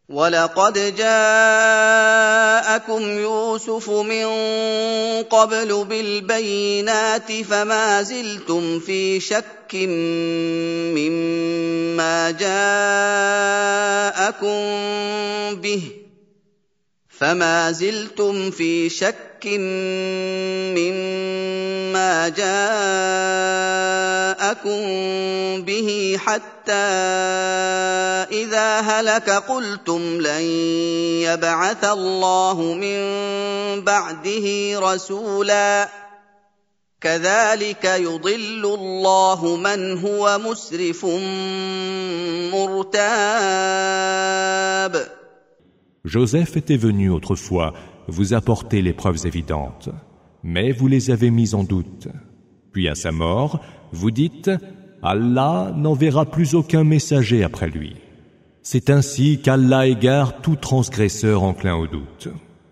وَلَقَدْ جَاءَكُمْ يُوسُفُ مِن قَبْلُ بِالْبَيِّنَاتِ فَمَا زِلْتُمْ فِي شَكٍّ مِّمَّا جَاءَكُم بِهِ حَتَّىٰ إِذَا هَلَكَ قُلْتُمْ لَن يَبْعَثَ اللَّهُ مِن بَعْدِهِ رَسُولًا ۚ كَذَٰلِكَ يُضِلُّ اللَّهُ مَنْ هُوَ مُسْرِفٌ مُّرْتَابٌ. Joseph était venu autrefois vous apporter les preuves évidentes, mais vous les avez mises en doute. Puis à sa mort, vous dites « Allah n'enverra plus aucun messager après lui ». C'est ainsi qu'Allah égare tout transgresseur enclin au doute.